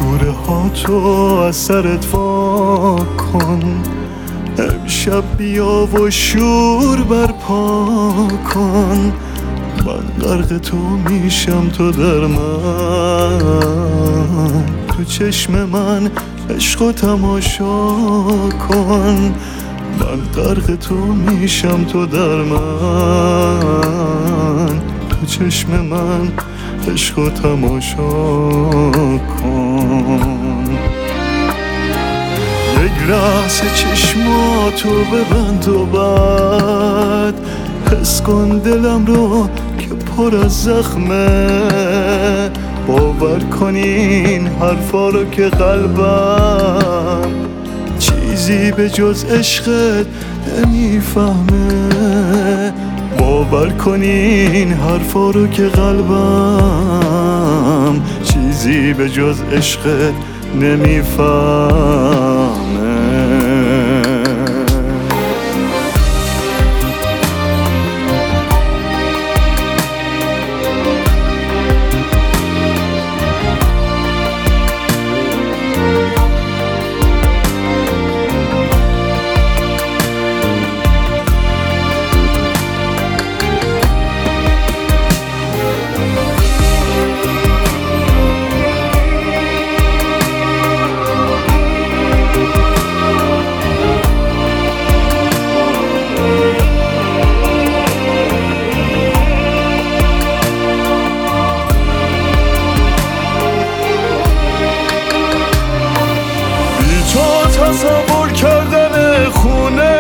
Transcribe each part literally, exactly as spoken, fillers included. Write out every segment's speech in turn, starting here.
شوره ها تو از سرت وا کن، امشب بیا و شور برپا کن. من غرق تو میشم تو در من، تو چشم من عشق و تماشا کن. من غرق تو میشم تو در من، تو چشم من عشق و تماشا کن. یک لحظه چشماتو ببند و بعد حس کن دلم رو که پر از زخمه. باور کن این حرفا رو که قلبم چیزی به جز عشقت نمیفهمه. باور کن این حرفا رو که قلبم چیزی به جز عشقت نمیفهمه. تصور کردن خونه،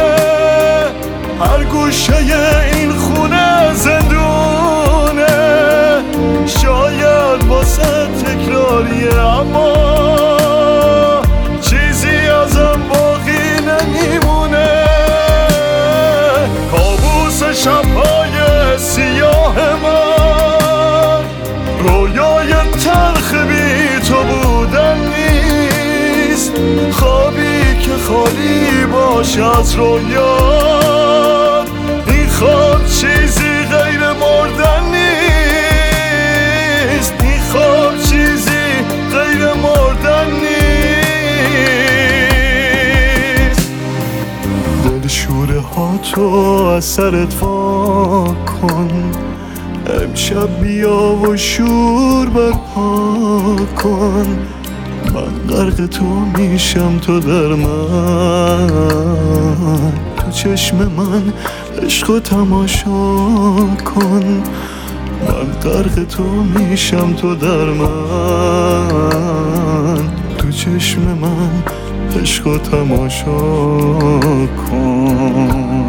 هر گوشه این خونه زندونه. شاید واسه تکراریه اما چیزی ازم باقی نمیمونه. کابوس شب‌های سیاه من، رویای تلخ بی تو بودن نیست. خوابی که خالی باشه از رویات، این خواب چیزی غیر مردن نیست. این خواب چیزی غیر مردن نیست. دل شوره ها تو از سرت وا کن، امشب بیا و شور برپا کن. من غرق تو میشم تو در من، تو چشم من عشق و تماشا کن. من غرق تو میشم تو در من، تو چشم من عشق و تماشا کن.